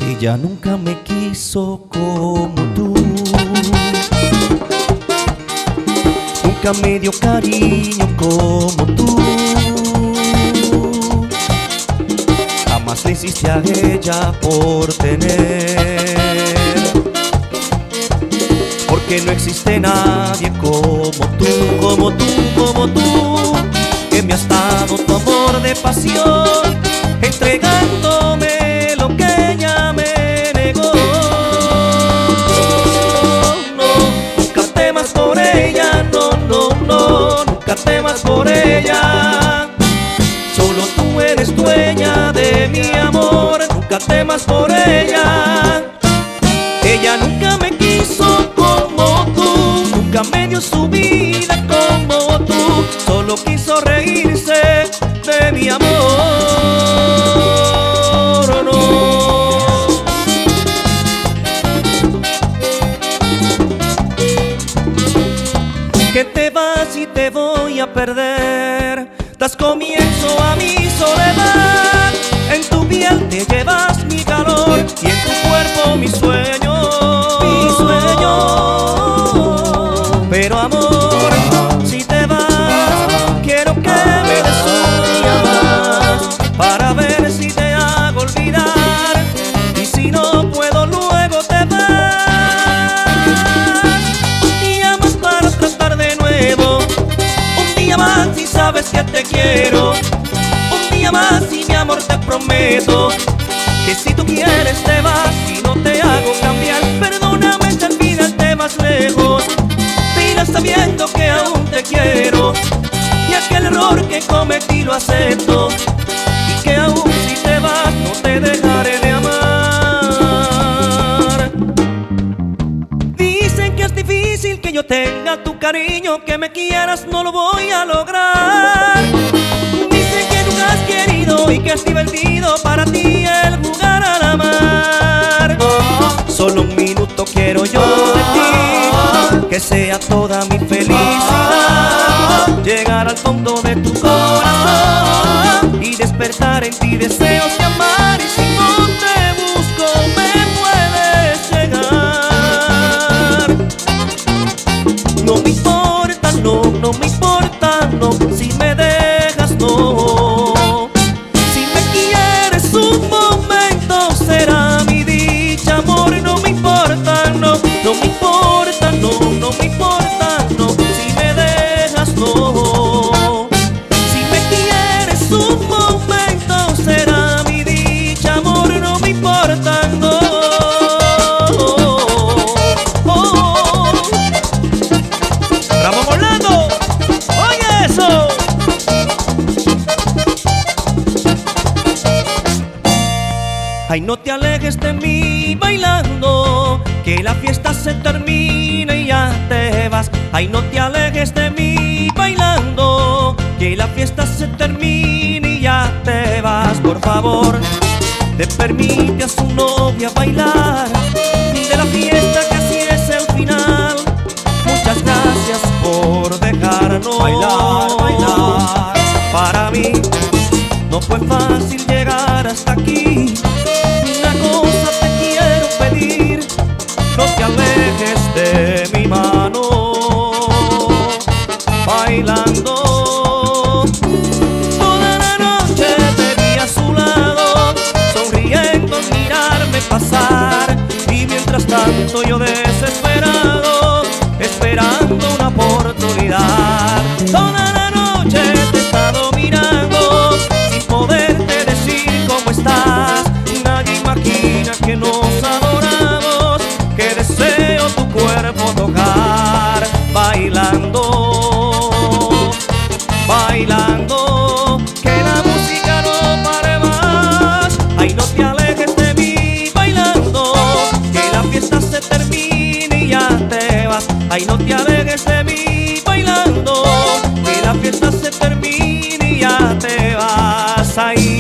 Ella nunca me quiso como tú, nunca me dio cariño como tú, jamás le hiciste a ella por tener, porque no existe nadie como tú, como tú, como tú, que me has dado tu amor de pasión, entregándome lo que ella me negó. No, nunca temas por ella, no, no, no, nunca temas por ella. Solo tú eres dueña de mi amor, nunca temas por ella. Ella nunca me quiso como tú, nunca me dio su vida como tú, solo quiso reírse de mi amor. No. Que te vas y te voy a perder, das comienzo a mi soledad. En tu piel te llevas mi calor y en tu cuerpo mi sueño, mi sueño. Pero amor, si te vas, quiero que me des un día más para ver si te hago olvidar. Y si no puedo, luego te vas. Un día más para tratar de nuevo, un día más si sabes que te quiero, un día más y mi amor te prometo que si tú quieres te vas y no te hago cambiar. Perdóname si al final te vas lejos, te irás sabiendo que aún te quiero y aquel error que cometí lo acepto, y que aún si te vas no te dejaré de amar. Dicen que es difícil que yo tenga tu cariño, que me quieras no lo voy a lograr. Dicen que nunca has querido y que es divertido para ti el jugar a la mar. Solo un minuto quiero yo de ti, que sea toda mi felicidad, llegar al fondo de tu corazón y despertar en ti deseos de amar. Y si no te busco me puedes llegar. No me importa, no, no me importa, no, si me dejas, no. Si me quieres un momento será mi dicha, amor, no me importa, no, no me importa, no, no me importa, no, si me dejas, no. Si me quieres un momento será mi dicha, amor, no me importa, no. Ramón Orlando, oye eso. Ay, no te alejes de mí bailando, que la fiesta se termina y ya te vas. Ay, no te alejes de mí bailando, que la fiesta se termina y ya te vas. Por favor, te permite a su novia bailar de la fiesta que así es el final. Muchas gracias por dejarnos bailar, bailar. Para mí no fue fácil llegar hasta aquí. Una cosa te quiero pedir, no te alejes de mi mano. Bailando toda la noche te vi a su lado, sonriendo al mirarme pasar. Y mientras tanto yo desesperado, esperando una oportunidad. Toda la noche te he estado mirando, sin poderte decir cómo estás. Nadie imagina que nos adoramos, que deseo tu cuerpo tocar. Bailando, bailando, que la música no pare más. Ay, no te alejes de mí bailando, que la fiesta se termine y ya te vas. Ay, no te alejes de mí bailando, que la fiesta se termine y ya te vas. Ay,